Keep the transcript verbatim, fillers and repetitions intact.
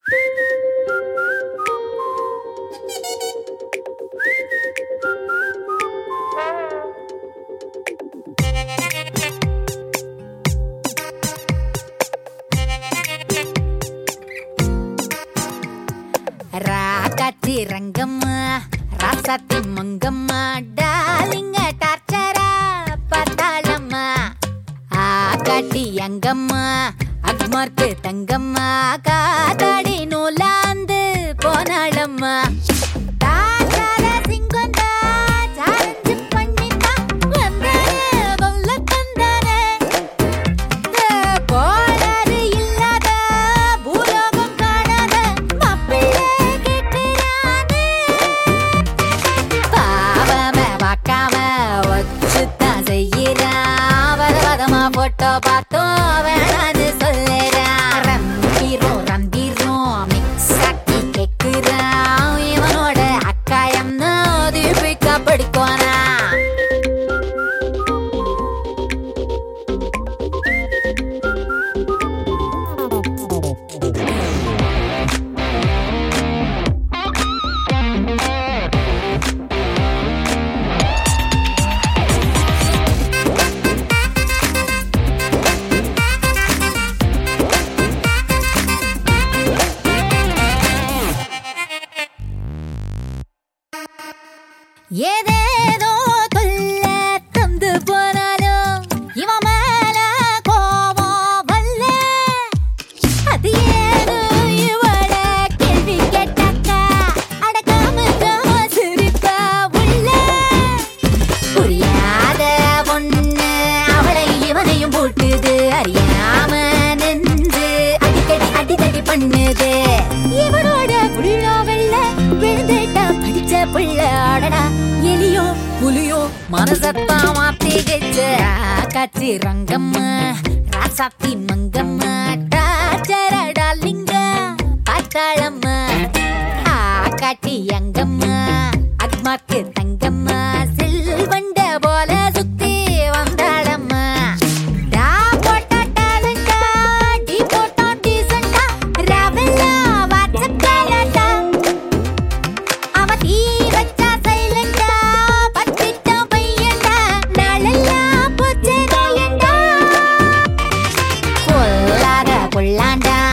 ராகாச்சி ரங்கம்மா ராசாத்தி மங்கம்மா டாலிங்க டார்ச்சரா பத்தாளம்மா ஆகாட்டி அங்கம்மா அக்மார்க்கு தங்கம்மா காதாடி நூலாந்து போனாளம்மா போட்டோ பார்த்தோம் வேணான்னு சொல்லுறான் ரம்பீரும் ரம்பீரும் மிக்ஸ் ஆக்கி கேக்குறான் இவனோட அக்காயம்னு தீபிகா படிக்கோனா ஏதேதோ தொல்ல தந்து போனாலும் இவன் மேல கோவம் வல்ல அது ஏதோ இவள கேள்வி கேட்டாக்கா அடக்காம சிரிப்பா உள்ள புரியாத பொண்ணு அவளை இவனையும் போட்டுது அறியாம நின்று அடிக்கடி அடிக்கடி பண்ணுது இவனோட புள்ள வெள்ள விழுந்துட்டா படிச்ச புள்ள ஆடடா எலியோ புலியோ மனசத்தா மாத்திக்கிச்சு காட்சி ரங்கம்மா ராசாத்தி மங்கம்மா டாச்சரடா லிங்க பாத்தாளம்மா ஆகாட்டி அங்கம்மா அக்மார்க்கு தங்கம்மா செல்வண்ட போல சுத்தி வந்தாளம்மா டா போட்டா டேலண்டா டி போட்டா டீசண்டா ரவெல்லா வாட்ஸ்அப் டேலண்டா அவ தீ வச்சா சைலண்டா பத்திட்ட பையண்டா நாளெல்லாம் பூச்சே கையண்டா பொல்லாத பொல்லாண்டா